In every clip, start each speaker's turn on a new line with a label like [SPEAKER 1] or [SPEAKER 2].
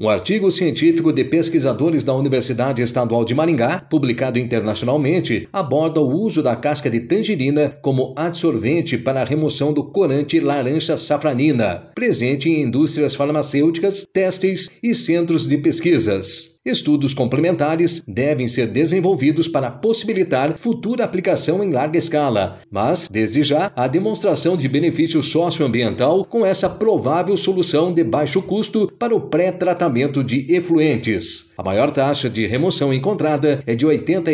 [SPEAKER 1] Um artigo científico de pesquisadores da Universidade Estadual de Maringá, publicado internacionalmente, aborda o uso da casca de tangerina como adsorvente para a remoção do corante laranja safranina, presente em indústrias farmacêuticas, têxteis e centros de pesquisas. Estudos complementares devem ser desenvolvidos para possibilitar futura aplicação em larga escala, mas, desde já, a demonstração de benefício socioambiental com essa provável solução de baixo custo para o pré-tratamento de efluentes. A maior taxa de remoção encontrada é de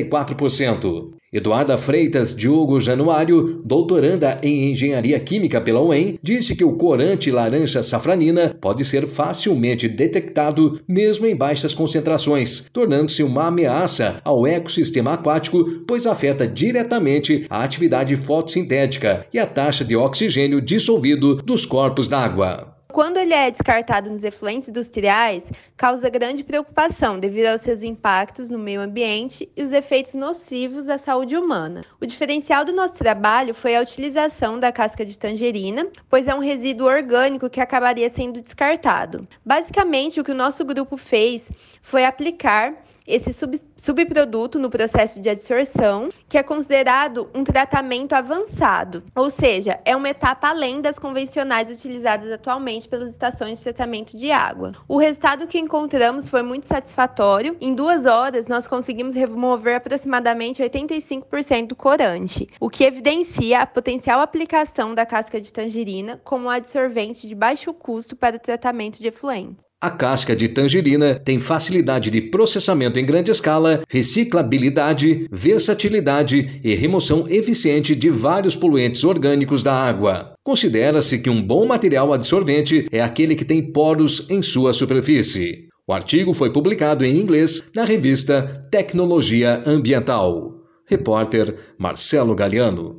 [SPEAKER 1] 84%. Eduarda Freitas Diogo Januário, doutoranda em Engenharia Química pela UEM, disse que o corante laranja safranina pode ser facilmente detectado mesmo em baixas concentrações, tornando-se uma ameaça ao ecossistema aquático, pois afeta diretamente a atividade fotossintética e a taxa de oxigênio dissolvido dos corpos d'água.
[SPEAKER 2] Quando ele é descartado nos efluentes industriais, causa grande preocupação devido aos seus impactos no meio ambiente e os efeitos nocivos à saúde humana. O diferencial do nosso trabalho foi a utilização da casca de tangerina, pois é um resíduo orgânico que acabaria sendo descartado. Basicamente, o que o nosso grupo fez foi aplicar esse subproduto no processo de adsorção, que é considerado um tratamento avançado, ou seja, é uma etapa além das convencionais utilizadas atualmente pelas estações de tratamento de água. O resultado que encontramos foi muito satisfatório. Em 2 horas, nós conseguimos remover aproximadamente 85% do corante, o que evidencia a potencial aplicação da casca de tangerina como um adsorvente de baixo custo para o tratamento de efluentes.
[SPEAKER 1] A casca de tangerina tem facilidade de processamento em grande escala, reciclabilidade, versatilidade e remoção eficiente de vários poluentes orgânicos da água. Considera-se que um bom material adsorvente é aquele que tem poros em sua superfície. O artigo foi publicado em inglês na revista Tecnologia Ambiental. Repórter Marcelo Galiano.